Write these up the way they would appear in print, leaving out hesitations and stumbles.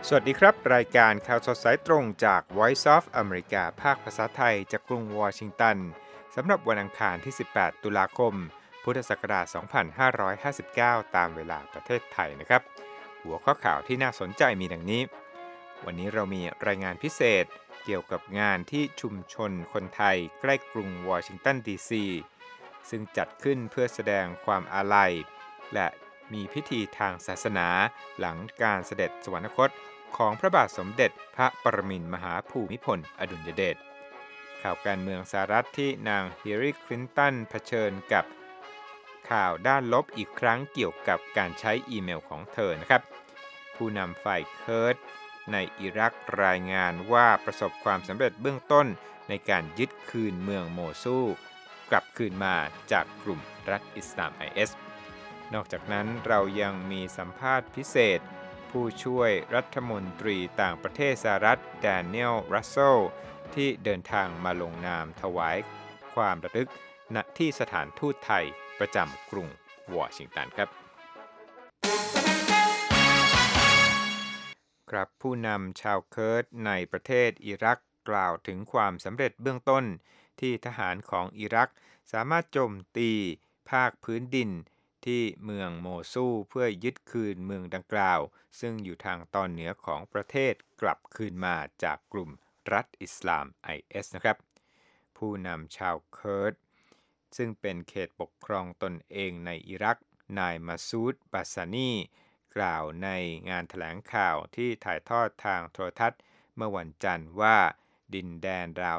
สวัสดีครับรายการข่าวสดสายตรงจาก Voice of America ภาคภาษาไทยจากกรุงวอชิงตันสำหรับวันอังคารที่ 18 ตุลาคม พุทธศักราช 2559 ตามเวลาประเทศไทยนะครับหัวข้อข่าวที่น่าสนใจมีดังนี้วันนี้เรามีรายงานพิเศษเกี่ยวกับงานที่ชุมชนคนไทยใกล้กรุงวอชิงตันดีซีซึ่งจัดขึ้นเพื่อแสดงความอาลัยและมีพิธีทางศาสนาหลังการเสด็จสวรรคตของพระบาทสมเด็จพระปรมินทรมหาภูมิพลอดุลยเดชข่าวการเมืองสหรัฐที่นางฮิลลารีคลินตันเผชิญกับข่าวด้านลบอีกครั้งเกี่ยวกับการใช้อีเมลของเธอนะครับผู้นำฝ่ายเคิร์ดในอิรักรายงานว่าประสบความสำเร็จเบื้องต้นในการยึดคืนเมืองโมซูลกลับคืนมาจากกลุ่มรัฐอิสลาม IS นอกจากนั้นเรายังมีสัมภาษณ์พิเศษผู้ช่วยรัฐมนตรีต่างประเทศสหรัฐแดเนียล รัสเซลที่เดินทางมาลงนามถวายความระลึกณที่สถานทูตไทยประจำกรุงวอชิงตันครับครับผู้นำชาวเคิร์ดในประเทศอิรักกล่าวถึงความสำเร็จเบื้องต้นที่ทหารของอิรักสามารถโจมตีภาคพื้นดินที่เมืองโมซูลเพื่อยึดคืนเมืองดังกล่าวซึ่งอยู่ทางตอนเหนือของประเทศกลับคืนมาจากกลุ่มรัฐอิสลาม IS นะครับผู้นำชาวเคิร์ดซึ่งเป็นเขตปกครองตนเองในอิรักนายมาซูด บาซานีกล่าวในงานแถลงข่าวที่ถ่ายทอดทางโทรทัศน์เมื่อวันจันทร์ว่าดินแดนราว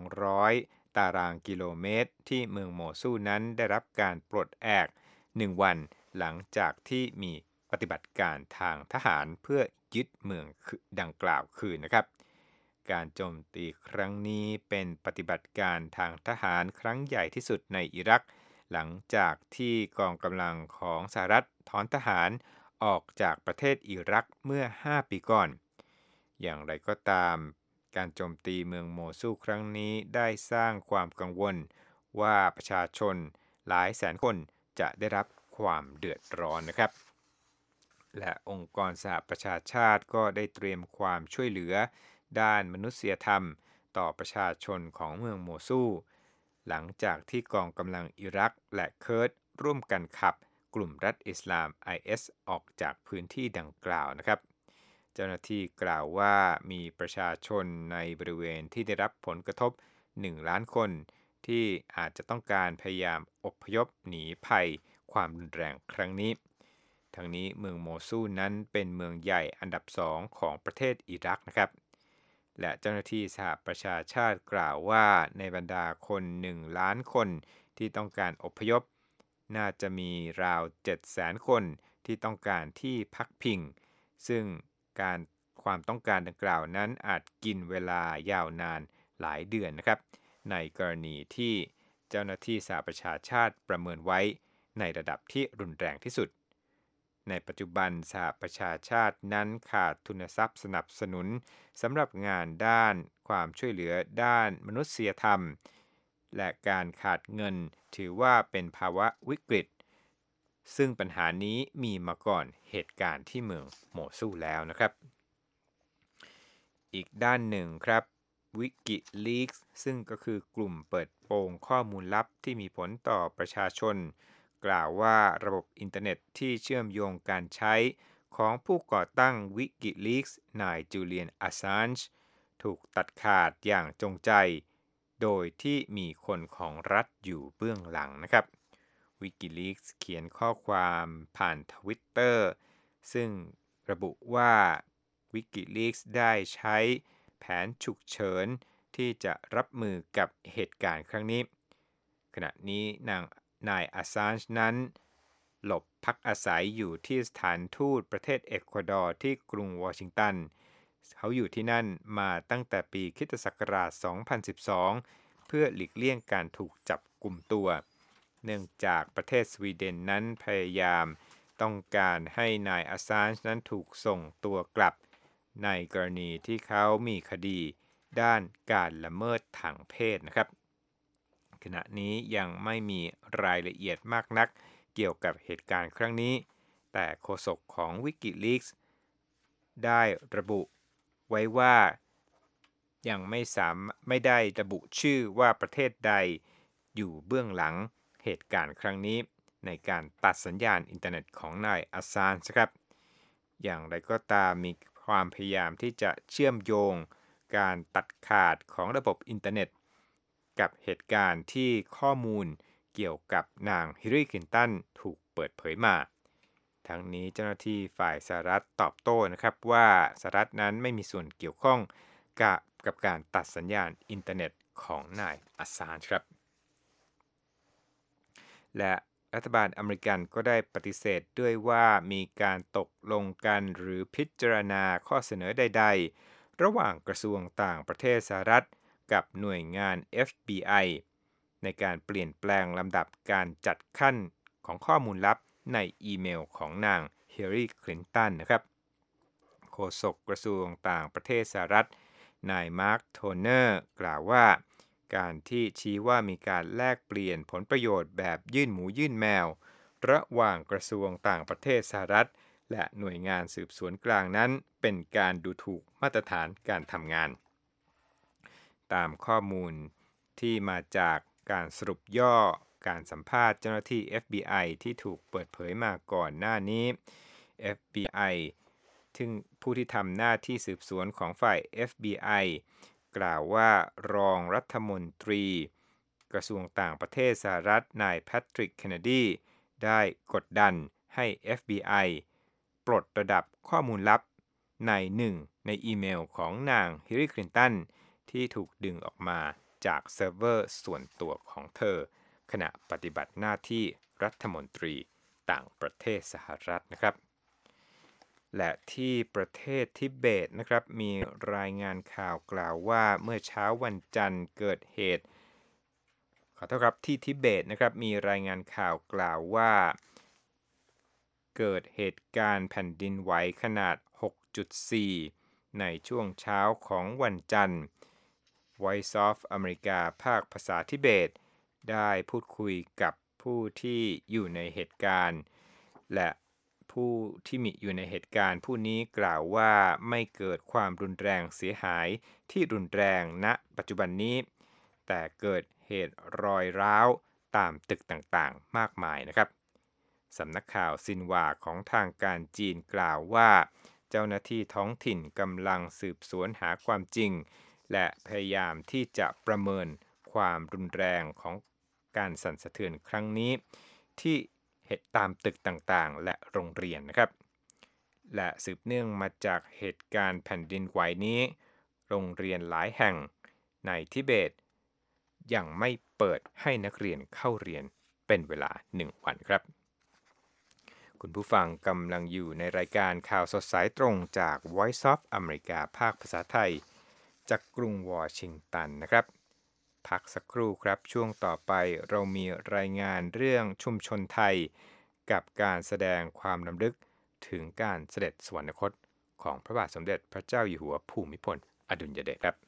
200 ตารางกิโลเมตรที่เมืองโมซูลนั้นได้รับการปลดแอก1 วันหลังจากที่มีปฏิบัติการทางทหารเพื่อยึดเมืองดังกล่าวคืนนะครับการโจมตีครั้งนี้เป็นปฏิบัติการทางทหารครั้งใหญ่ที่สุดในอิรักหลังจากที่กองกำลังของสหรัฐถอนทหารออกจากประเทศอิรักเมื่อ 5 ปีก่อนอย่างไรก็ตามการโจมตีเมืองโมซูลครั้งนี้ได้สร้างความกังวลว่าประชาชนหลายแสนคนจะได้รับความเดือดร้อนนะครับและองค์กรสหประชาชาติก็ได้เตรียมความช่วยเหลือด้านมนุษยธรรมต่อประชาชนของเมืองโมซูลหลังจากที่กองกำลังอิรักและเคิร์ดร่วมกันขับกลุ่มรัฐอิสลาม IS ออกจากพื้นที่ดังกล่าวนะครับเจ้าหน้าที่กล่าวว่ามีประชาชนในบริเวณที่ได้รับผลกระทบ1 ล้านคนที่อาจจะต้องการพยายามอพยพหนีภัยความรุนแรงครั้งนี้ทั้งนี้เมืองโมซูลนั้นเป็นเมืองใหญ่อันดับ2ของประเทศอิรักนะครับและเจ้าหน้าที่สหประชาชาติกล่าวว่าในบรรดาคน1 ล้านคนที่ต้องการอพยพน่าจะมีราว 700,000 คนที่ต้องการที่พักพิงซึ่งความต้องการดังกล่าวนั้นอาจกินเวลายาวนานหลายเดือนนะครับในกรณีที่เจ้าหน้าที่สหประชาชาติประเมินไว้ในระดับที่รุนแรงที่สุดในปัจจุบันสหประชาชาตินั้นขาดทุนทรัพย์สนับสนุนสำหรับงานด้านความช่วยเหลือด้านมนุษยธรรมและการขาดเงินถือว่าเป็นภาวะวิกฤตซึ่งปัญหานี้มีมาก่อนเหตุการณ์ที่เมืองโมซูลแล้วนะครับอีกด้านหนึ่งครับวิกิลีกส์ซึ่งก็คือกลุ่มเปิดโปงข้อมูลลับที่มีผลต่อประชาชนกล่าวว่าระบบอินเทอร์เน็ตที่เชื่อมโยงการใช้ของผู้ก่อตั้งวิกิลีกส์นายจูเลียน อัสซานจ์ถูกตัดขาดอย่างจงใจโดยที่มีคนของรัฐอยู่เบื้องหลังนะครับวิกิลีกส์เขียนข้อความผ่านทวิตเตอร์ซึ่งระบุว่าวิกิลีกส์ได้ใช้แผนฉุกเฉินที่จะรับมือกับเหตุการณ์ครั้งนี้ขณะนี้นายอัสซานจ์นั้นหลบพักอาศัยอยู่ที่สถานทูตประเทศเอกวาดอร์ที่กรุงวอชิงตันเขาอยู่ที่นั่นมาตั้งแต่ปีค.ศ. 2012 เพื่อหลีกเลี่ยงการถูกจับกุมตัวเนื่องจากประเทศสวีเดนนั้นพยายามต้องการให้นายอัสซานจ์นั้นถูกส่งตัวกลับในกรณีที่เขามีคดีด้านการละเมิดทางเพศนะครับขณะนี้ยังไม่มีรายละเอียดมากนักเกี่ยวกับเหตุการณ์ครั้งนี้แต่โฆษกของ WikiLeaks ได้ระบุไว้ว่ายังไม่ได้ระบุชื่อว่าประเทศใดอยู่เบื้องหลังเหตุการณ์ครั้งนี้ในการตัดสัญญาณอินเทอร์เน็ตของนายอัสซานจ์ครับอย่างไรก็ตามมีความพยายามที่จะเชื่อมโยงการตัดขาดของระบบอินเทอร์เน็ตกับเหตุการณ์ที่ข้อมูลเกี่ยวกับนางฮิลลารี คลินตันถูกเปิดเผยมาทั้งนี้เจ้าหน้าที่ฝ่ายสหรัฐตอบโต้นะครับว่าสหรัฐนั้นไม่มีส่วนเกี่ยวข้องกับการตัดสัญญาณอินเทอร์เน็ตของนายอัสซานจ์ครับและรัฐบาลอเมริกันก็ได้ปฏิเสธด้วยว่ามีการตกลงกันหรือพิจารณาข้อเสนอใดๆระหว่างกระทรวงต่างประเทศสหรัฐกับหน่วยงาน FBI ในการเปลี่ยนแปลงลำดับการจัดขั้นของข้อมูลลับในอีเมลของนางฮิลลารี คลินตันนะครับโฆษกกระทรวงต่างประเทศสหรัฐนายมาร์ค โทเนอร์กล่าวว่าการที่ชี้ว่ามีการแลกเปลี่ยนผลประโยชน์แบบยื่นหมูยื่นแมวระหว่างกระทรวงต่างประเทศสหรัฐและหน่วยงานสืบสวนกลางนั้นเป็นการดูถูกมาตรฐานการทำงานตามข้อมูลที่มาจากการสรุปย่อการสัมภาษณ์เจ้าหน้าที่ FBI ที่ถูกเปิดเผยมาก่อนหน้านี้ FBI ซึ่งผู้ที่ทำหน้าที่สืบสวนของฝ่าย FBI กล่าวว่ารองรัฐมนตรีกระทรวงต่างประเทศสหรัฐนายแพทริก เคนเนดีได้กดดันให้ FBI ปลดระดับข้อมูลลับในอีเมลของนางฮิลลารี คลินตันที่ถูกดึงออกมาจากเซิร์ฟเวอร์ส่วนตัวของเธอขณะปฏิบัติหน้าที่รัฐมนตรีต่างประเทศสหรัฐนะครับและที่ประเทศทิเบตนะครับมีรายงานข่าวกล่าวว่าเมื่อเช้าวันจันทร์เกิดเหตุขอโทษครับที่ทิเบตนะครับมีรายงานข่าวกล่าวว่าเกิดเหตุการณ์แผ่นดินไหวขนาด 6.4 ในช่วงเช้าของวันจันทร์ Voice of America ภาคภาษาทิเบตได้พูดคุยกับผู้ที่อยู่ในเหตุการณ์และผู้ที่มีอยู่ในเหตุการณ์ผู้นี้กล่าวว่าไม่เกิดความรุนแรงเสียหายที่รุนแรงณปัจจุบันนี้แต่เกิดเหตุรอยร้าวตามตึกต่างๆมากมายนะครับสำนักข่าวซินหวาของทางการจีนกล่าวว่าเจ้าหน้าที่ท้องถิ่นกำลังสืบสวนหาความจริงและพยายามที่จะประเมินความรุนแรงของการสั่นสะเทือนครั้งนี้ที่เหตุตามตึกต่างๆและโรงเรียนนะครับและสืบเนื่องมาจากเหตุการณ์แผ่นดินไหวนี้โรงเรียนหลายแห่งในทิเบตยังไม่เปิดให้นักเรียนเข้าเรียนเป็นเวลา1 วันครับคุณผู้ฟังกำลังอยู่ในรายการข่าวสดสายตรงจาก Voice of America ภาคภาษาไทยจากกรุงวอชิงตันนะครับพักสักครู่ครับช่วงต่อไปเรามีรายงานเรื่องชุมชนไทยกับการแสดงความรำลึกถึงการเสด็จสวรรคตของพระบาทสมเด็จพระเจ้าอยู่หัวภูมิพลอดุลยเดชครับ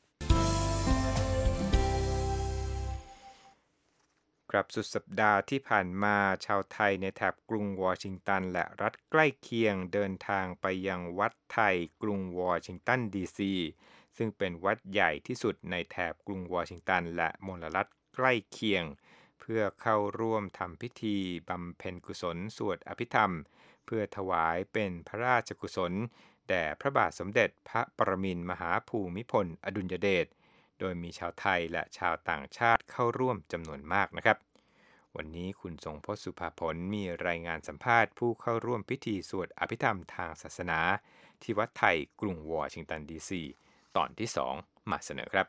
ครับสุดสัปดาห์ที่ผ่านมาชาวไทยในแถบกรุงวอชิงตันและรัฐใกล้เคียงเดินทางไปยังวัดไทยกรุงวอชิงตันดีซีซึ่งเป็นวัดใหญ่ที่สุดในแถบกรุงวอชิงตันและมลรัฐใกล้เคียงเพื่อเข้าร่วมทำพิธีบำเพ็ญกุศลสวดอภิธรรมเพื่อถวายเป็นพระราชกุศลแด่พระบาทสมเด็จพระปรมินทรมหาภูมิพลอดุลยเดชโดยมีชาวไทยและชาวต่างชาติเข้าร่วมจำนวนมากนะครับวันนี้คุณทรงพจน์ สุภาผลมีรายงานสัมภาษณ์ผู้เข้าร่วมพิธีสวดอภิธรรมทางศาสนาที่วัดไทยกรุงวอชิงตันดีซีตอนที่2มาเสนอครับ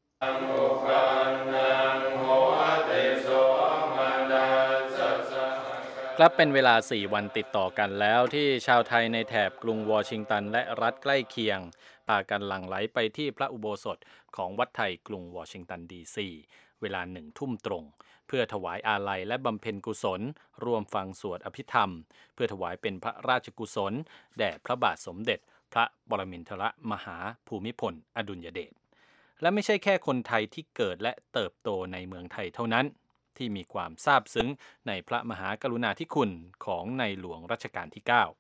ครับเป็นเวลา4 วันติดต่อกันแล้วที่ชาวไทยในแถบกรุงวอชิงตันและรัฐใกล้เคียงพากันหลั่งไหลไปที่พระอุโบสถของวัดไทยกรุงวอชิงตันดีซีเวลา1 ทุ่มตรงเพื่อถวายอาลัยและบำเพ็ญกุศลร่วมฟังสวดอภิธรรมเพื่อถวายเป็นพระราชกุศลแด่พระบาทสมเด็จพระปรมินทรมหาภูมิพลอดุลยเดชและไม่ใช่แค่คนไทยที่เกิดและเติบโตในเมืองไทยเท่านั้นที่มีความซาบซึ้งในพระมหากรุณาธิคุณของในหลวงรัชกาลที่ 9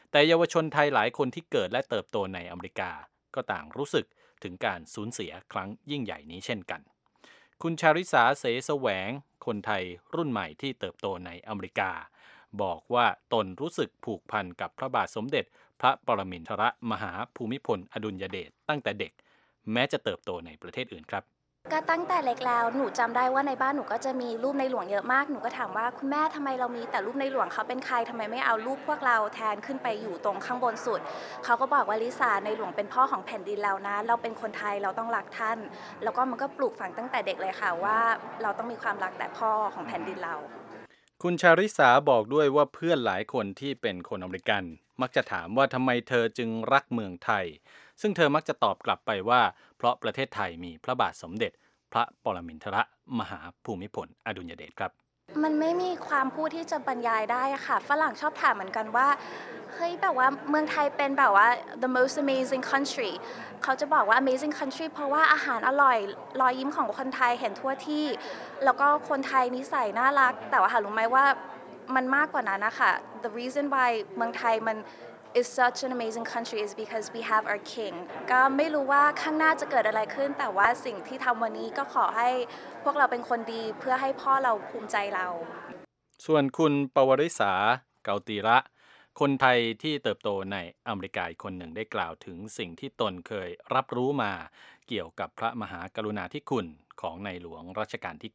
แต่เยาวชนไทยหลายคนที่เกิดและเติบโตในอเมริกาก็ต่างรู้สึกถึงการสูญเสียครั้งยิ่งใหญ่นี้เช่นกันคุณชาริสาเสแสวงคนไทยรุ่นใหม่ที่เติบโตในอเมริกาบอกว่าตนรู้สึกผูกพันกับพระบาทสมเด็จพระปรมินทรมหาภูมิพลอดุลยเดชตั้งแต่เด็กแม้จะเติบโตในประเทศอื่นครับก็ตั้งแต่เล็กแล้วหนูจำได้ว่าในบ้านหนูก็จะมีรูปในหลวงเยอะมากหนูก็ถามว่าคุณแม่ทำไมเรามีแต่รูปในหลวงเขาเป็นใครทำไมไม่เอารูปพวกเราแทนขึ้นไปอยู่ตรงข้างบนสุดเขาก็บอกว่าลิซ่าในหลวงเป็นพ่อของแผ่นดินเรานะเราเป็นคนไทยเราต้องรักท่านแล้วก็มันก็ปลูกฝังตั้งแต่เด็กเลยค่ะว่าเราต้องมีความรักแต่พ่อของแผ่นดินเราคุณชาริสาบอกด้วยว่าเพื่อนหลายคนที่เป็นคนอเมริกันมักจะถามว่าทำไมเธอจึงรักเมืองไทยซึ่งเธอมักจะตอบกลับไปว่าเพราะประเทศไทยมีพระบาทสมเด็จพระปรมินทรมหาภูมิพลอดุลยเดชครับมันไม่มีความพูดที่จะบรรยายได้ค่ะฝรั่งชอบถามเหมือนกันว่าเฮ้ยแบบว่าเมืองไทยเป็นแบบว่า the most amazing country เขาจะบอกว่า amazing country เพราะว่าอาหารอร่อยรอยยิ้มของคนไทยเห็นทั่วที่แล้วก็คนไทยนิสัยน่ารักแต่ว่ารู้ไหมว่ามันมากกว่านั้นนะคะ the reason why เมืองไทยมันis such an amazing country is because we have our king ก็ไม่รู้ว่าข้างหน้าจะเกิดอะไรขึ้นแต่ว่าสิ่งที่ทำวันนี้ก็ขอให้พวกเราเป็นคนดีเพื่อให้พ่อเราภูมิใจเราส่วนคุณปวริษาเกาตีระคนไทยที่เติบโตในอเมริกาคนหนึ่งได้กล่าวถึงสิ่งที่ตนเคยรับรู้มาเกี่ยวกับพระมหากรุณาธิคุณของในหลวงรัชกาลที่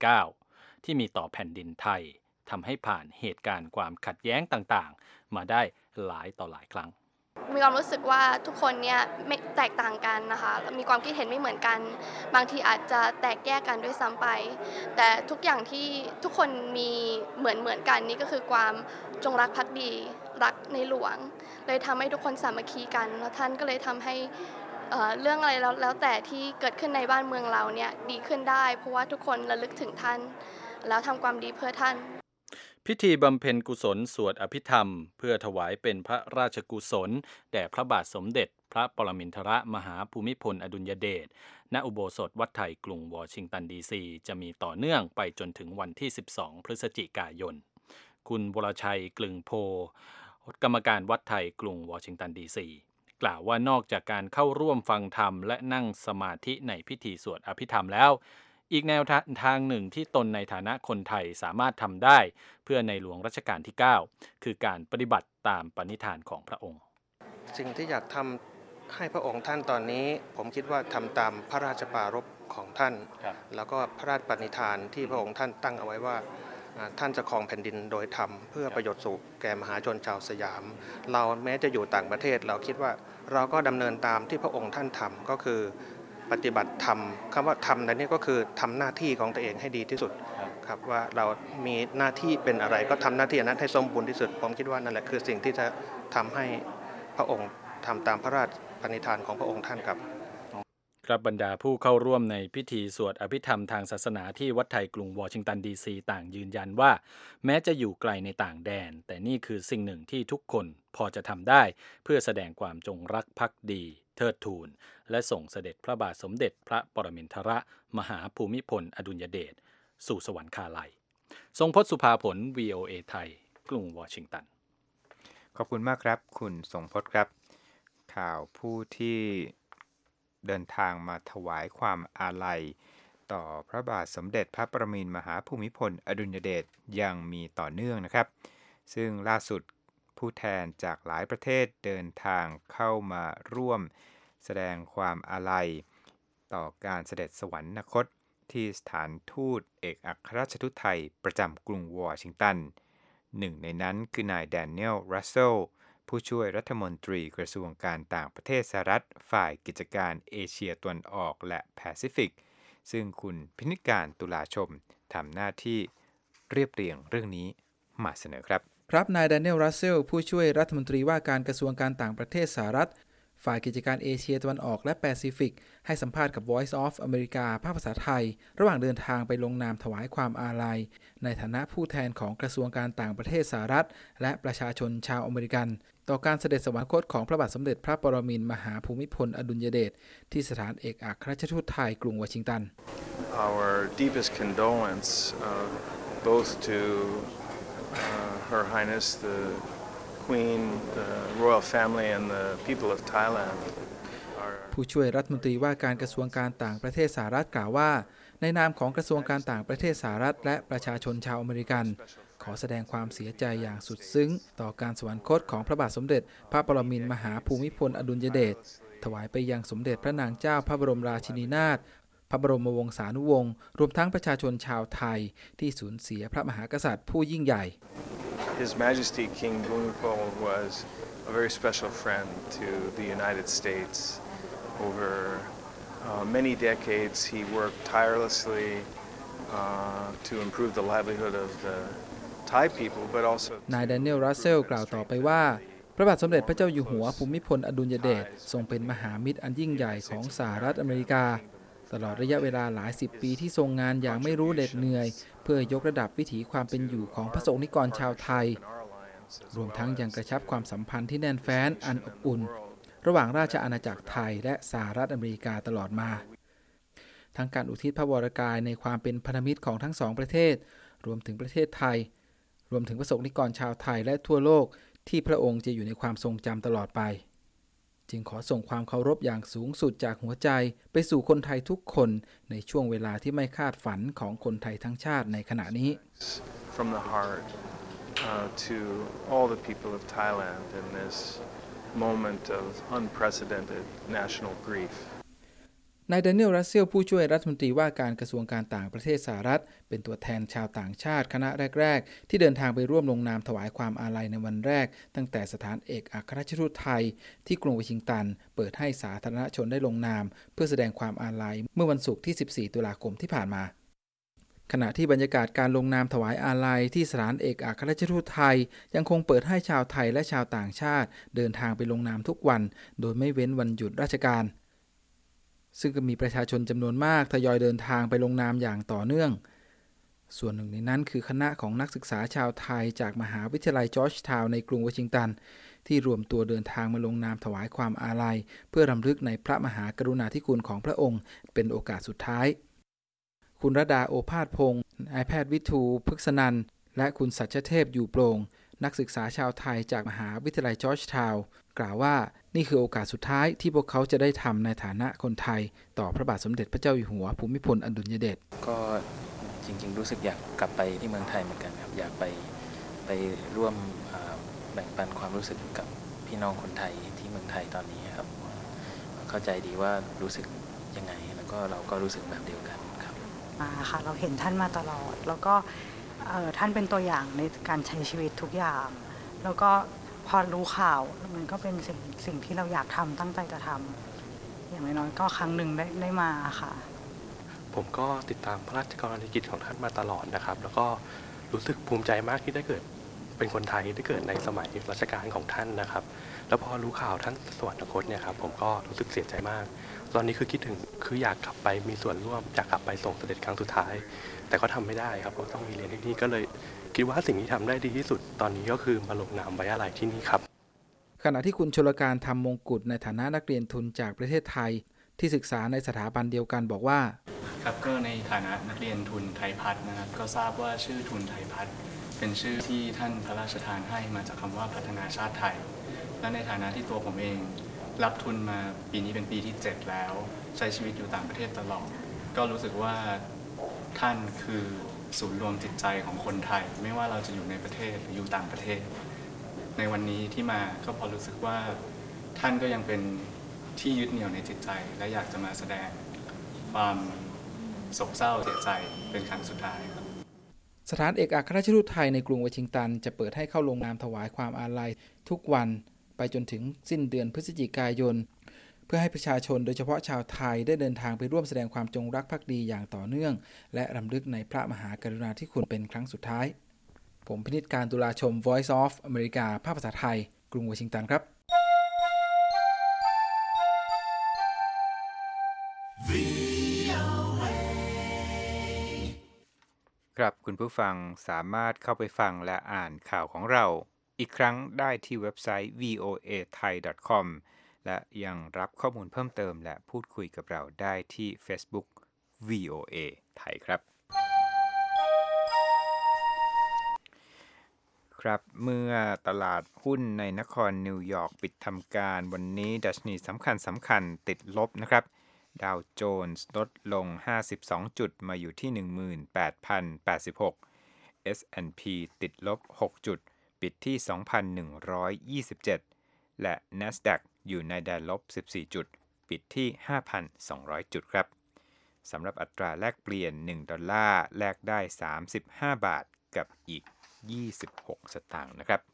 9ที่มีต่อแผ่นดินไทยทำให้ผ่านเหตุการณ์ความขัดแย้งต่างๆมาได้หลายต่อหลายครั้งมีความรู้สึกว่าทุกคนเนี่ยไม่แตกต่างกันนะคะมีความคิดเห็นไม่เหมือนกันบางทีอาจจะแตกแยกกันด้วยซ้ำไปแต่ทุกอย่างที่ทุกคนมีเหมือนกันนี่ก็คือความจงรักภักดีรักในหลวงเลยทำให้ทุกคนสามัคคีกันแล้วท่านก็เลยทำให้เรื่องอะไรแล้วแต่ที่เกิดขึ้นในบ้านเมืองเราเนี่ยดีขึ้นได้เพราะว่าทุกคนระลึกถึงท่านแล้วทำความดีเพื่อท่านพิธีบำเพ็ญกุศลสวดอภิธรรมเพื่อถวายเป็นพระราชกุศลแด่พระบาทสมเด็จพระปรมินทรมหาภูมิพลอดุลยเดชณอุโบสถวัดไทยกรุงวอชิงตันดีซีจะมีต่อเนื่องไปจนถึงวันที่12พฤศจิกายนคุณวรชัยกลึงโพกรรมการวัดไทยกรุงวอชิงตันดีซีกล่าวว่านอกจากการเข้าร่วมฟังธรรมและนั่งสมาธิในพิธีสวดอภิธรรมแล้วอีกแนวทางหนึ่งที่ตนในฐานะคนไทยสามารถทำได้เพื่อในหลวงรัชกาลที่ 9คือการปฏิบัติตามปณิธานของพระองค์สิ่งที่อยากทำให้พระองค์ท่านตอนนี้ผมคิดว่าทำตามพระราชปรารภของท่านแล้วก็พระราชปณิธานที่พระองค์ท่านตั้งเอาไว้ว่าท่านจะครองแผ่นดินโดยธรรมเพื่อประโยชน์สุขแก่มหาชนชาวสยามเราแม้จะอยู่ต่างประเทศเราคิดว่าเราก็ดำเนินตามที่พระองค์ท่านทำก็คือปฏิบัติธรรมคำว่าธรรมในนี้ก็คือทำหน้าที่ของตัวเองให้ดีที่สุดครับว่าเรามีหน้าที่เป็นอะไรก็ทำหน้าที่นั้นให้สมบูรณ์ที่สุดผมคิดว่านั่นแหละคือสิ่งที่จะทำให้พระองค์ทำตามพระราชปณิธานของพระองค์ท่านครับครับบรรดาผู้เข้าร่วมในพิธีสวดอภิธรรมทางศาสนาที่วัดไทยกรุงวอชิงตันดีซีต่างยืนยันว่าแม้จะอยู่ไกลในต่างแดนแต่นี่คือสิ่งหนึ่งที่ทุกคนพอจะทำได้เพื่อแสดงความจงรักภักดีเทิดทูนและส่งเสด็จพระบาทสมเด็จพระปรมินทรมหาภูมิพลอดุลยเดชสู่สวรรคาลัยทรงพจน์สุภาผล VOA ไทยกรุงวอชิงตันขอบคุณมากครับคุณทรงพจน์ครับข่าวผู้ที่เดินทางมาถวายความอาลัยต่อพระบาทสมเด็จพระปรมินทรมหาภูมิพลอดุลยเดชยังมีต่อเนื่องนะครับซึ่งล่าสุดผู้แทนจากหลายประเทศเดินทางเข้ามาร่วมแสดงความอาลัยต่อการเสด็จสวรรคตที่สถานทูตเอกอัครราชทูตไทยประจำกรุงวอชิงตันหนึ่งในนั้นคือนายแดเนียล รัสเซลผู้ช่วยรัฐมนตรีกระทรวงการต่างประเทศสหรัฐฝ่ายกิจการเอเชียตะวันออกและแปซิฟิกซึ่งคุณพินิจการตุลาชมทำหน้าที่เรียบเรียงเรื่องนี้มาเสนอครับครับนายแดเนียล รัสเซลผู้ช่วยรัฐมนตรีว่าการกระทรวงการต่างประเทศสหรัฐฝ่ายกิจการเอเชียตะวันออกและแปซิฟิกให้สัมภาษณ์กับ Voice of America ภาคภาษาไทยระหว่างเดินทางไปลงนามถวายความอาลัยในฐานะผู้แทนของกระทรวงการต่างประเทศสหรัฐและประชาชนชาวอเมริกันต่อการเสด็จสวรรคตของพระบาทสมเด็จพระปรมินทรมหาภูมิพลอดุลยเดชที่สถานเอกอัครราชทูตไทยกรุงวอชิงตัน Our deepest condolence both to Her Highness the Queen, the royal family, and the people of Thailand. ผู้ช่วยรัฐมนตรีว่าการกระทรวงการต่างประเทศสหรัฐกล่าวว่าในนามของกระทรวงการต่างประเทศสหรัฐและประชาชนชาวอเมริกันขอแสดงความเสียใจอย่างสุดซึ้งต่อการสวรรคตของพระบาทสมเด็จพระปรมินทรมหาภูมิพลอดุลยเดชถวายไปยังสมเด็จพระนางเจ้าพระบรมราชินีนาถพระบรมวงศานุวงศ์รวมทั้งประชาชนชาวไทยที่สูญเสียพระมหากษัตริย์ผู้ยิ่งใหญ่ His Majesty King Bhumibol was a very special friend to the United States. Over many decades, he worked tirelessly to improve the livelihood of the Thai people, but also นายแดเนียล รัสเซลกล่าวต่อไปว่าพระบาทสมเด็จพระเจ้าอยู่หัวภูมิพลอดุลยเดชทรงเป็นมหามิตรอันยิ่งใหญ่ของสหรัฐอเมริกาตลอดระยะเวลาหลายสิบปีที่ทรงงานอย่างไม่รู้เหน็ดเหนื่อยเพื่อยกระดับวิถีความเป็นอยู่ของพระสงฆ์นิกรชาวไทยรวมทั้งยังกระชับความสัมพันธ์ที่แน่นแฟ้นอันอบอุ่นระหว่างราชอาณาจักรไทยและสหรัฐอเมริกาตลอดมาทั้งการอุทิศพระวรกายในความเป็นพันธมิตรของทั้งสองประเทศรวมถึงประเทศไทยรวมถึงพระสงฆ์นิกรชาวไทยและทั่วโลกที่พระองค์จะอยู่ในความทรงจำตลอดไปจึงขอส่งความเคารพอย่างสูงสุดจากหัวใจไปสู่คนไทยทุกคนในช่วงเวลาที่ไม่คาดฝันของคนไทยทั้งชาติในขณะนี้ From the heart to all the people of Thailand in this moment of unprecedented national grief. นายแดเนียล รัสเซลผู้ช่วยรัฐมนตรีว่าการกระทรวงการต่างประเทศสหรัฐเป็นตัวแทนชาวต่างชาติคณะแรกๆที่เดินทางไปร่วมลงนามถวายความอาลัยในวันแรกตั้งแต่สถานเอกอัครราชทูตไทยที่กรุงวอชิงตันเปิดให้สาธารณชนได้ลงนามเพื่อแสดงความอาลัยเมื่อวันศุกร์ที่14ตุลาคมที่ผ่านมาขณะที่บรรยากาศการลงนามถวายอาลัยที่สถานเอกอัครราชทูตไทยยังคงเปิดให้ชาวไทยและชาวต่างชาติเดินทางไปลงนามทุกวันโดยไม่เว้นวันหยุดราชการซึ่งก็มีประชาชนจำนวนมากทยอยเดินทางไปลงนามอย่างต่อเนื่องส่วนหนึ่งในนั้นคือคณะของนักศึกษาชาวไทยจากมหาวิทยาลัยจอร์จทาวน์ในกรุงวอชิงตันที่รวมตัวเดินทางมาลงนามถวายความอาลัยเพื่อรำลึกในพระมหากรุณาธิคุณของพระองค์เป็นโอกาสสุดท้ายคุณรดาโอภาสพงศ์นายแพทย์วิทูพฤกษนันท์และคุณสัชเทพอยู่โปร่งนักศึกษาชาวไทยจากมหาวิทยาลัยจอร์จทาวน์กล่าวว่านี่คือโอกาสสุดท้ายที่พวกเขาจะได้ทำในฐานะคนไทยต่อพระบาทสมเด็จพระเจ้าอยู่หัวภูมิพลอดุลยเดชก็จริงๆรู้สึกอยากกลับไปที่เมืองไทยเหมือนกันครับอยากไปร่วมแบ่งปันความรู้สึกกับพี่น้องคนไทยที่เมืองไทยตอนนี้ครับเข้าใจดีว่ารู้สึกยังไงแล้วก็เราก็รู้สึกแบบเดียวกันครับมาค่ะเราเห็นท่านมาตลอดแล้วก็ท่านเป็นตัวอย่างในการใช้ชีวิตทุกอย่างแล้วก็พอรู้ข่าวมันก็เป็นสิ่งที่เราอยากทำตั้งใจจะทำอย่างน้อยๆก็ครั้งหนึ่งได้มาค่ะผมก็ติดตามพระราชกรณียกิจของท่านมาตลอดนะครับแล้วก็รู้สึกภูมิใจมากที่ได้เกิดเป็นคนไทยที่เกิดในสมัยรัชกาลของท่านนะครับแล้วพอรู้ข่าวท่านสวรรคตเนี่ยครับผมก็รู้สึกเสียใจมากตอนนี้คือคิดถึงคืออยากกลับไปมีส่วนร่วมอยากกลับไปส่งเสด็จครั้งสุดท้ายแต่ก็ทำไม่ได้ครับเพราะต้องมีเรียนที่นี่ก็เลยคิดว่าสิ่งที่ทำได้ดีที่สุดตอนนี้ก็คือมาลงนามไว้อาลัยที่นี่ครับขณะที่คุณชลการทำมงกุฎในฐานะนักเรียนทุนจากประเทศไทยที่ศึกษาในสถาบันเดียวกันบอกว่าครับก็ในฐานะนักเรียนทุนไทยพัฒน์นะครับก็ทราบว่าชื่อทุนไทยพัฒน์เป็นชื่อที่ท่านพระราชทานให้มาจากคำว่าพัฒนาชาติไทยและในฐานะที่ตัวผมเองรับทุนมาปีนี้เป็นปีที่7แล้วใช้ชีวิตอยู่ต่างประเทศตลอดก็รู้สึกว่าท่านคือศูนย์รวมจิตใจของคนไทยไม่ว่าเราจะอยู่ในประเทศหรืออยู่ต่างประเทศในวันนี้ที่มาก็พอรู้สึกว่าท่านก็ยังเป็นที่ยึดเหนี่ยวในจิตใจและอยากจะมาแสดงความโศกเศร้าเสียใจเป็นครั้งสุดท้ายครับสถานเอกอัครราชทูตไทยในกรุงวอชิงตันจะเปิดให้เข้าลงนามถวายความอาลัยทุกวันไปจนถึงสิ้นเดือนพฤศจิกายนเพื่อให้ประชาชนโดยเฉพาะชาวไทยได้เดินทางไปร่วมแสดงความจงรักภักดีอย่างต่อเนื่องและรำลึกในพระมหากรุณาธิคุณเป็นครั้งสุดท้ายผมพินิจการตุลาชม Voice of America ภาคภาษาไทยกรุงวอชิงตันครับครับคุณผู้ฟังสามารถเข้าไปฟังและอ่านข่าวของเราอีกครั้งได้ที่เว็บไซต์ voathai.com และยังรับข้อมูลเพิ่มเติมและพูดคุยกับเราได้ที่ Facebook VOA ไทยครับครับเมื่อตลาดหุ้นในนครนิวยอร์กปิดทำการวันนี้ดัชนีสำคัญติดลบนะครับดาวโจนส์ลดลง52จุดมาอยู่ที่ 18,086 S&P ติดลบ6จุดปิดที่ 2,127 และ NASDAQ อยู่ในแดนลบ14จุดปิดที่ 5,200 จุดครับสำหรับอัตราแลกเปลี่ยน1ดอลลาร์แลกได้35บาทกับอีก26สตางค์นะครับ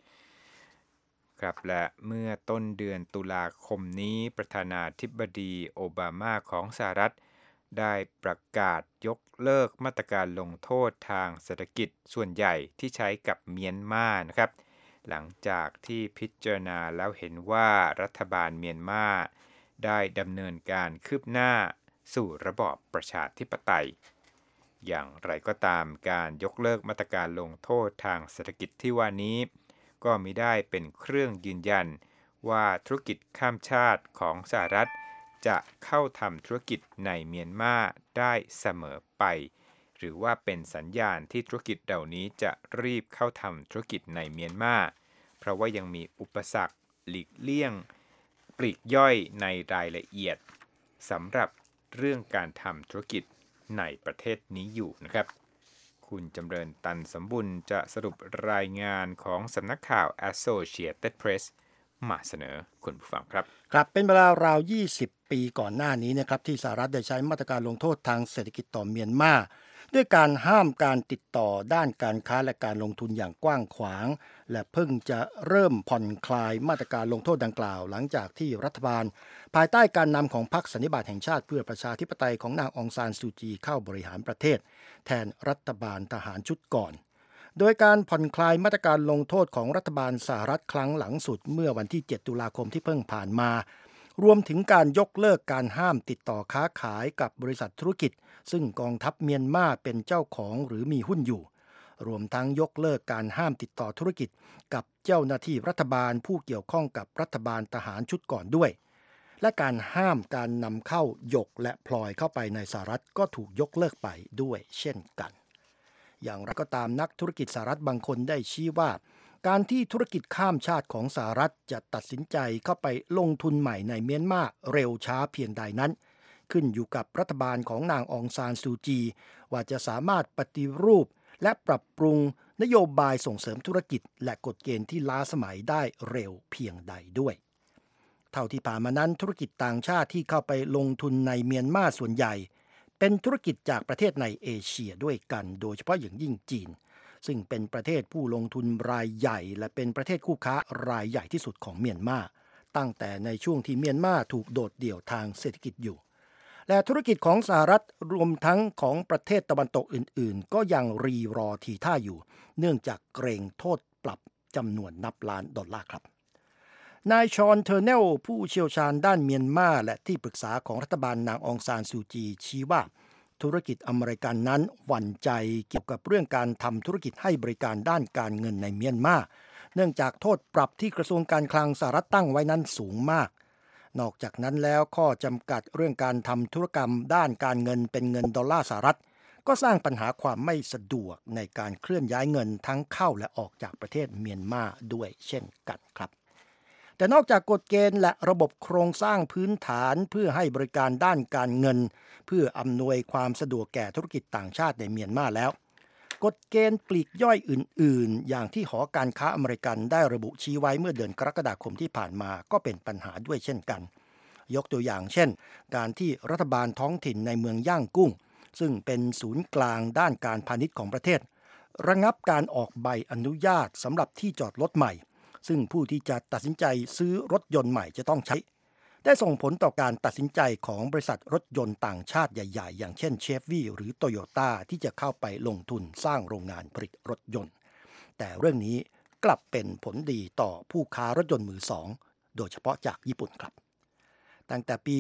และเมื่อต้นเดือนตุลาคมนี้ประธานาธิบดีโอบามาของสหรัฐได้ประกาศยกเลิกมาตรการลงโทษทางเศรษฐกิจส่วนใหญ่ที่ใช้กับเมียนมานะครับหลังจากที่พิจารณาแล้วเห็นว่ารัฐบาลเมียนมาได้ดำเนินการคืบหน้าสู่ระบอบประชาธิปไตยอย่างไรก็ตามการยกเลิกมาตรการลงโทษทางเศรษฐกิจที่ว่านี้ก็มิได้เป็นเครื่องยืนยันว่าธุรกิจข้ามชาติของสหรัฐจะเข้าทำธุรกิจในเมียนมาได้เสมอไปหรือว่าเป็นสัญญาณที่ธุรกิจเหล่านี้จะรีบเข้าทำธุรกิจในเมียนมาเพราะว่ายังมีอุปสรรคหลีกเลี่ยงปลีกย่อยในรายละเอียดสำหรับเรื่องการทำธุรกิจในประเทศนี้อยู่นะครับคุณจำเริญตันสมบุญจะสรุปรายงานของสำนักข่าว Associated Press มาเสนอคุณผู้ฟังครับเป็นเวลาราว20ปีก่อนหน้านี้นะครับที่สหรัฐได้ใช้มาตรการลงโทษทางเศรษฐกิจต่อเมียนมาด้วยการห้ามการติดต่อด้านการค้าและการลงทุนอย่างกว้างขวางและเพิ่งจะเริ่มผ่อนคลายมาตรการลงโทษดังกล่าวหลังจากที่รัฐบาลภายใต้การนำของพรรคสันนิบาตแห่งชาติเพื่อประชาธิปไตยของนางองซานซูจีเข้าบริหารประเทศแทนรัฐบาลทหารชุดก่อนโดยการผ่อนคลายมาตรการลงโทษของรัฐบาลสหรัฐครั้งหลังสุดเมื่อวันที่7ตุลาคมที่เพิ่งผ่านมารวมถึงการยกเลิกการห้ามติดต่อค้าขายกับบริษัทธุรกิจซึ่งกองทัพเมียนมาเป็นเจ้าของหรือมีหุ้นอยู่รวมทั้งยกเลิกการห้ามติดต่อธุรกิจกับเจ้าหน้าที่รัฐบาลผู้เกี่ยวข้องกับรัฐบาลทหารชุดก่อนด้วยและการห้ามการนำเข้าหยกและพลอยเข้าไปในสหรัฐก็ถูกยกเลิกไปด้วยเช่นกันอย่างไรก็ตามนักธุรกิจสหรัฐบางคนได้ชี้ว่าการที่ธุรกิจข้ามชาติของสหรัฐจะตัดสินใจเข้าไปลงทุนใหม่ในเมียนมาเร็วช้าเพียงใดนั้นขึ้นอยู่กับรัฐบาลของนางองซานซูจีว่าจะสามารถปฏิรูปและปรับปรุงนโยบายส่งเสริมธุรกิจและกฎเกณฑ์ที่ล้าสมัยได้เร็วเพียงใดด้วยเท่าที่ผ่านมานั้นธุรกิจต่างชาติที่เข้าไปลงทุนในเมียนมาส่วนใหญ่เป็นธุรกิจจากประเทศในเอเชียด้วยกันโดยเฉพาะอย่างยิ่งจีนซึ่งเป็นประเทศผู้ลงทุนรายใหญ่และเป็นประเทศคู่ค้ารายใหญ่ที่สุดของเมียนมาตั้งแต่ในช่วงที่เมียนมาถูกโดดเดี่ยวทางเศรษฐกิจอยู่และธุรกิจของสหรัฐรวมทั้งของประเทศตะวันตกอื่นๆก็ยังรอทีท่าอยู่เนื่องจากเกรงโทษปรับจำนวนนับล้านดอลลาร์ครับนายชอนเทอร์เนลผู้เชี่ยวชาญด้านเมียนมาและที่ปรึกษาของรัฐบาลนางองซานซูจีชี้ว่าธุรกิจอเมริกันนั้นหวั่นใจเกี่ยวกับเรื่องการทำธุรกิจให้บริการด้านการเงินในเมียนมาเนื่องจากโทษปรับที่กระทรวงการคลังสหรัฐตั้งไว้นั้นสูงมากนอกจากนั้นแล้วข้อจำกัดเรื่องการทำธุรกรรมด้านการเงินเป็นเงินดอลลาร์สหรัฐก็สร้างปัญหาความไม่สะดวกในการเคลื่อนย้ายเงินทั้งเข้าและออกจากประเทศเมียนมาด้วยเช่นกันครับแต่นอกจากกฎเกณฑ์และระบบโครงสร้างพื้นฐานเพื่อให้บริการด้านการเงินเพื่ออำนวยความสะดวกแก่ธุรกิจต่างชาติในเมียนมาแล้วกฎเกณฑ์ปลีกย่อยอื่นๆอย่างที่หอการค้าอเมริกันได้ระบุชี้ไว้เมื่อเดือนกรกฎาคมที่ผ่านมาก็เป็นปัญหาด้วยเช่นกันยกตัวอย่างเช่นการที่รัฐบาลท้องถิ่นในเมืองย่างกุ้งซึ่งเป็นศูนย์กลางด้านการพาณิชย์ของประเทศระงับการออกใบอนุญาตสำหรับที่จอดรถใหม่ซึ่งผู้ที่จะตัดสินใจซื้อรถยนต์ใหม่จะต้องใช้ได้ส่งผลต่อการตัดสินใจของบริษัทรถยนต์ต่างชาติใหญ่ๆอย่างเช่นเชฟวี่หรือโตโยต้าที่จะเข้าไปลงทุนสร้างโรงงานผลิตรถยนต์แต่เรื่องนี้กลับเป็นผลดีต่อผู้ค้ารถยนต์มือสองโดยเฉพาะจากญี่ปุ่นครับตั้งแต่ปี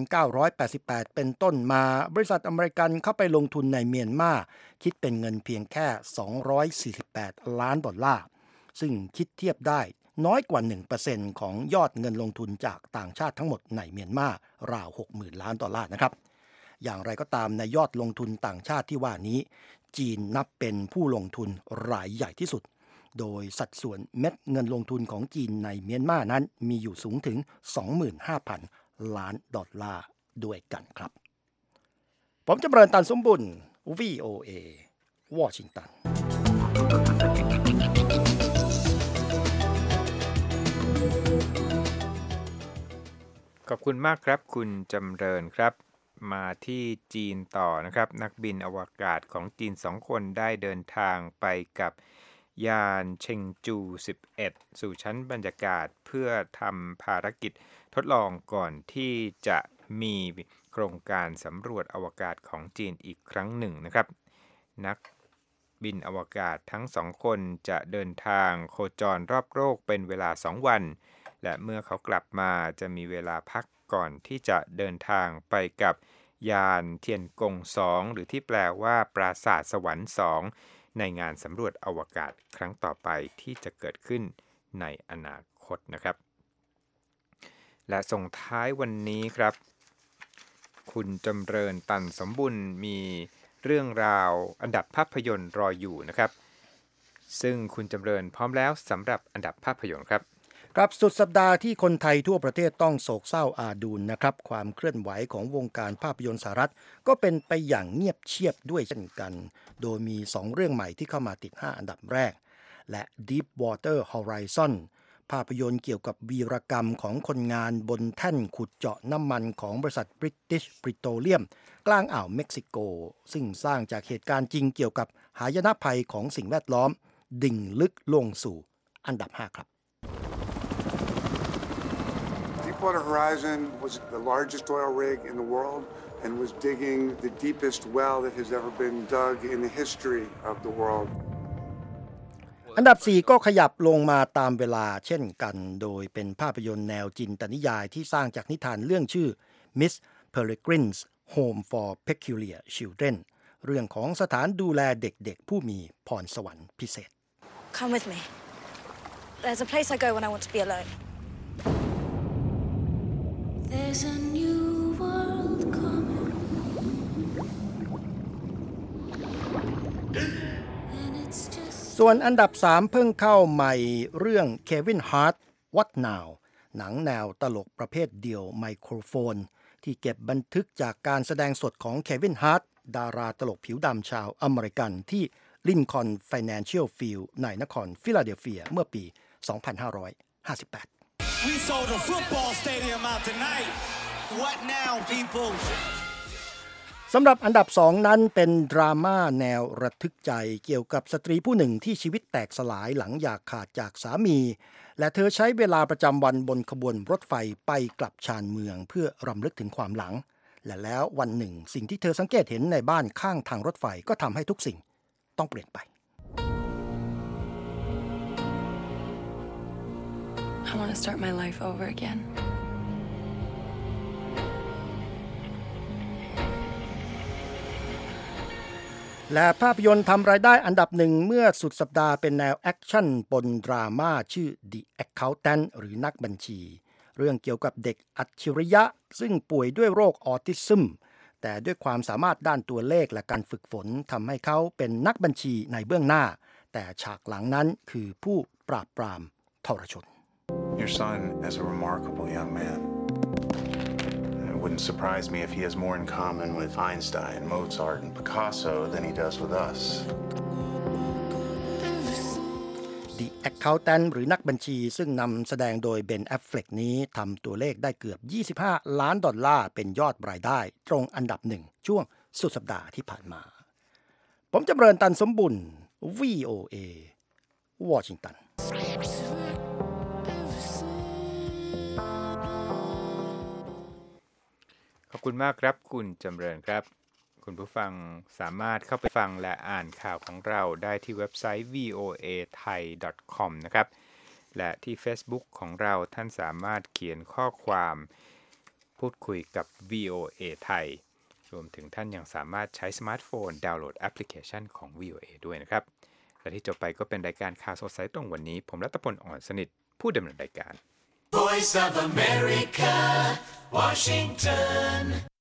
1988 เป็นต้นมาบริษัทอเมริกันเข้าไปลงทุนในเมียนมาคิดเป็นเงินเพียงแค่248ล้านดอลลาร์ซึ่งคิดเทียบได้น้อยกว่า 1% ของยอดเงินลงทุนจากต่างชาติทั้งหมดในเมียนมาราว 60,000 ล้านดอลลาร์นะครับอย่างไรก็ตามในยอดลงทุนต่างชาติที่ว่านี้จีนนับเป็นผู้ลงทุนรายใหญ่ที่สุดโดยสัดส่วนเม็ดเงินลงทุนของจีนในเมียนมานั้นมีอยู่สูงถึง 25,000 ล้านดอลลาร์ด้วยกันครับผมจำเริญ ตันสมบุญ VOA วอชิงตันขอบคุณมากครับคุณจำเริญครับมาที่จีนต่อนะครับนักบินอวกาศของจีน2 คนได้เดินทางไปกับยานเชงจู11สู่ชั้นบรรยากาศเพื่อทำภารกิจทดลองก่อนที่จะมีโครงการสำรวจอวกาศของจีนอีกครั้งหนึ่งนะครับนักบินอวกาศทั้ง2 คนจะเดินทางโคจรรอบโลกเป็นเวลา2 วันและเมื่อเขากลับมาจะมีเวลาพักก่อนที่จะเดินทางไปกับยานเทียนกง2หรือที่แปลว่าปราสาทสวรรค์2ในงานสำรวจอวกาศครั้งต่อไปที่จะเกิดขึ้นในอนาคตนะครับและส่งท้ายวันนี้ครับคุณจำเริญ ตันสมบุญมีเรื่องราวอันดับภาพยนตร์รออยู่นะครับซึ่งคุณจำเริญพร้อมแล้วสำหรับอันดับภาพยนตร์ครับครับสุดสัปดาห์ที่คนไทยทั่วประเทศต้องโศกเศร้าอาดูลนะครับความเคลื่อนไหวของวงการภาพยนตร์สหรัฐก็เป็นไปอย่างเงียบเชียบด้วยเช่นกันโดยมี2 เรื่องใหม่ที่เข้ามาติด5 อันดับแรกและ Deepwater Horizon ภาพยนตร์เกี่ยวกับวีรกรรมของคนงานบนแท่นขุดเจาะน้ำมันของบริษัท British Petroleum กลางอ่าวเม็กซิโกซึ่งสร้างจากเหตุการณ์จริงเกี่ยวกับหายนะภัยของสิ่งแวดล้อมดิ่งลึกลงสู่อันดับ5ครับ Deepwater Horizon was the largest oil rig in the world and was digging the deepest well that has ever been dug in the history of the world. อันดับ4ก็ขยับลงมาตามเวลาเช่นกันโดยเป็นภาพยนตร์แนวจินตนิยายที่สร้างจากนิทานเรื่องชื่อ Miss Peregrine's Home for Peculiar Children เรื่องของสถานดูแลเด็กๆผู้มีพรสวรรค์พิเศษ Come with me. There's a place I go when I want to be alone.There's a new world coming, and it's just ส่วนอันดับ3เพิ่งเข้าใหม่เรื่อง Kevin Hart What Now หนังแนวตลกประเภทเดี่ยวไมโครโฟนที่เก็บบันทึกจากการแสดงสดของ Kevin Hart ดาราตลกผิวดำชาวอเมริกันที่ลินคอล์น Financial Field ในนครฟิลาเดลเฟียเมื่อปี 2558We sold a football stadium out tonight. What now, people? สำหรับอันดับ2นั้นเป็นดราม่าแนวระทึกใจเกี่ยวกับสตรีผู้หนึ่งที่ชีวิตแตกสลายหลังอยากขาดจากสามีและเธอใช้เวลาประจำวันบนขบวนรถไฟไปกลับชานเมืองเพื่อรำลึกถึงความหลังและแล้ววันหนึ่งสิ่งที่เธอสังเกตเห็นในบ้านข้างทางรถไฟก็ทำให้ทุกสิ่งต้องเปลี่ยนไป I want to start my life over again. และภาพยนตร์ทำรายได้อันดับหนึ่งเมื่อสุดสัปดาห์เป็นแนวแอคชั่นปนดราม่าชื่อ The Accountant หรือนักบัญชีเรื่องเกี่ยวกับเด็กอัจฉริยะซึ่งป่วยด้วยโรคออทิซึมแต่ด้วยความสามารถด้านตัวเลขและการฝึกฝนทำให้เขาเป็นนักบัญชีในเบื้องหน้าแต่ฉากหลังนั้นคือผู้ปราบปรามทรชน Your son is a remarkable young man. It wouldn't surprise me if he has more in common with Einstein, Mozart, and Picasso than he does with us. The Accountant หรือนักบัญชีซึ่งนำแสดงโดยเบน แอฟเฟล็กนี้ทำตัวเลขได้เกือบ$25 ล้านเป็นยอดรายได้ตรงอันดับ1ช่วงสุดสัปดาห์ที่ผ่านมาผมจำเริญ ตันสมบุญ VOA วอชิงตันขอบคุณมากครับคุณจำเริญครับคุณผู้ฟังสามารถเข้าไปฟังและอ่านข่าวของเราได้ที่เว็บไซต์ voathai.com นะครับและที่ Facebook ของเราท่านสามารถเขียนข้อความพูดคุยกับ VOA ไทยรวมถึงท่านยังสามารถใช้สมาร์ทโฟนดาวน์โหลดแอปพลิเคชันของ VOA ด้วยนะครับและที่จบไปก็เป็นรายการข่าวสดสายตรงวันนี้ผมรัตพล อ่อนสนิทผู้ดำเนินรายการ Voice of America, Washington